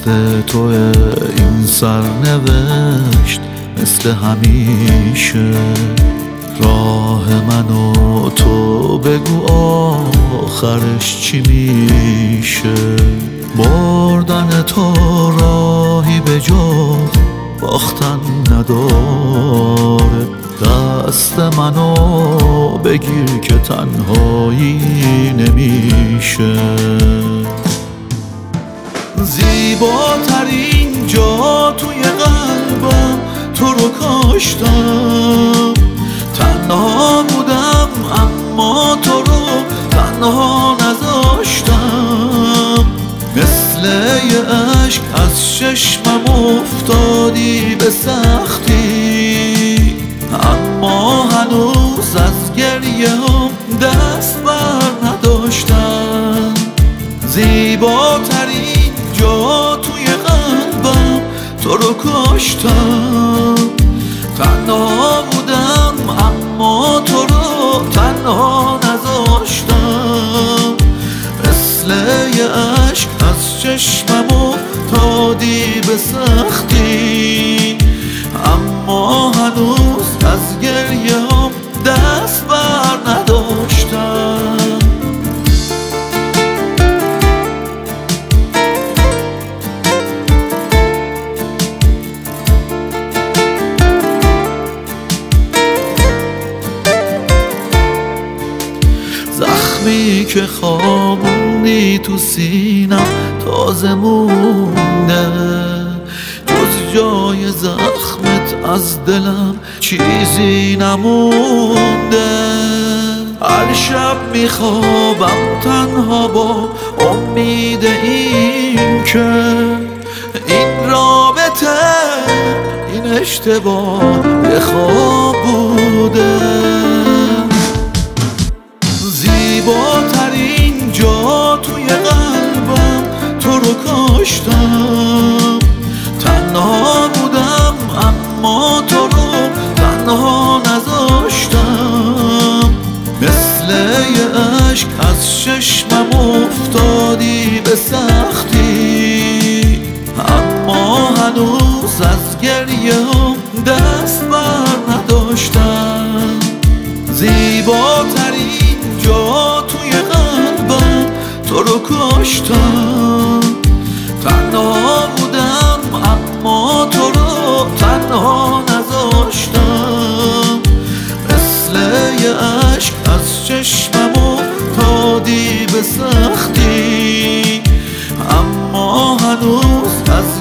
دست توه این سرنوشت مثل همیشه. راه من و تو بگو آخرش چی میشه. بردن تو راهی به جز باختن نداره. دست منو بگیر که تنهایی نمیشه. زیباترین جا توی قلبم تو رو کاشتم. تنها بودم اما تو رو تنها نذاشتم. مثل یه عشق از چشمم افتادی به سختی، اما هنوز از گریه هم دست بر نداشتم. زیباترین جا توی قلبم تو رو کاشتم. تنها بودم اما تو رو تنها نذاشتم. مثل یه عشق از چشمم افتادی به سختی، اما هنوز از گریه هم دست بر نداشتم. زخمی که خوابوندی تو سینم تازه مونده. جز جای زخمت از دلم چیزی نمونده. هر شب میخوابم تنها با امید این که این رابطه این اشتباه به خواب بوده. زیباترین جا توی قلبم تو رو کاشتم. تنها بودم اما تو رو تنها نذاشتم. مثل یه عشق از چشمم افتادی به سختی، اما هنوز از گریه هم دست بر نداشتم. زیباترین جا توی قلبم تو رو کاشتم. تنها بودم اما تو رو تنها نذاشتم. مثل یه عشق از چشمم افتادی به سختی، اما هنوز از